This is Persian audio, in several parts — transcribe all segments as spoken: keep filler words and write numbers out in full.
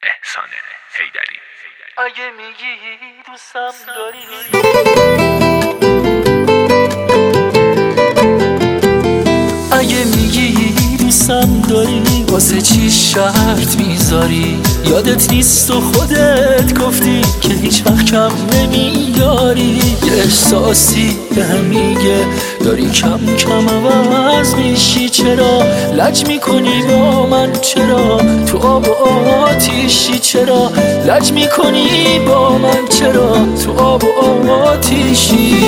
احسان حیدری. اگه میگی دوستم داری، اگه میگی دوستم داری، واسه چی شرط میذاری؟ یادت نیست و خودت گفتی که هیچ وقت کم نمیاری. یه احساسی بهم میگه داری کم کم عوض میشی. چرا لج میکنی با من؟ چرا تو آب و آتیشی؟ چرا لج میکنی با من؟ چرا تو آب و آتیشی؟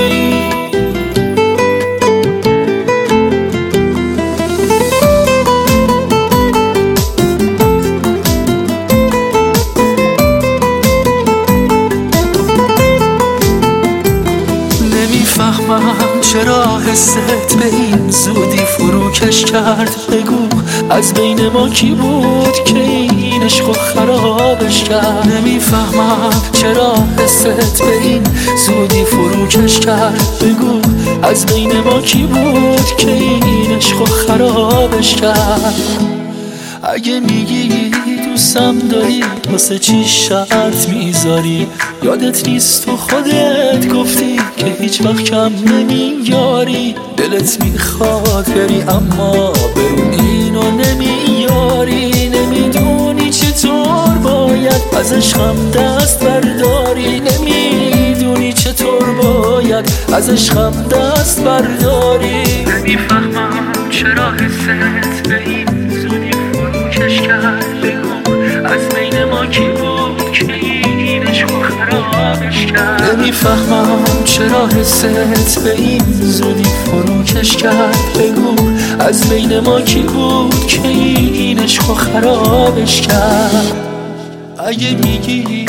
نمیفهمم چرا حست به این زودی فروکش کرد. بگو از بین ما کی بود که این عشقو خرابش کرد؟ نمیفهمم چرا حست به این زودی فروکش کرد. بگو از بین ما کی بود که این عشقو خرابش کرد؟ اگه میگی دوستم داری، واسه چی شرط میذاری؟ یادت نیست تو خودت گفتی که هیچ وقت کم نمیاری. دلت میخواد بری اما برون اینو نمیاری. نمیدونی چطور باید از عشقم دست برداری. نمیدونی چطور باید از عشقم دست برداری. نمیفهمم چرا حست به این زودی فروکش کرد. بگو از بین ما کی بود که این عشقو خرابش کرد؟ نمیفهمم چرا حست به این زودی فروکش کرد. بگو از بین ما کی بود که این عشقو خرابش کرد؟ اگه میگی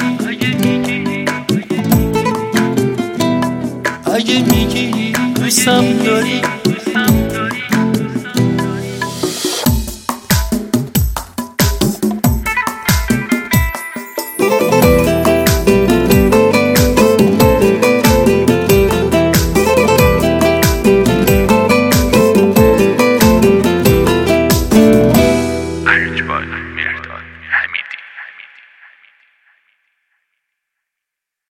اگه میگی دوستم داری،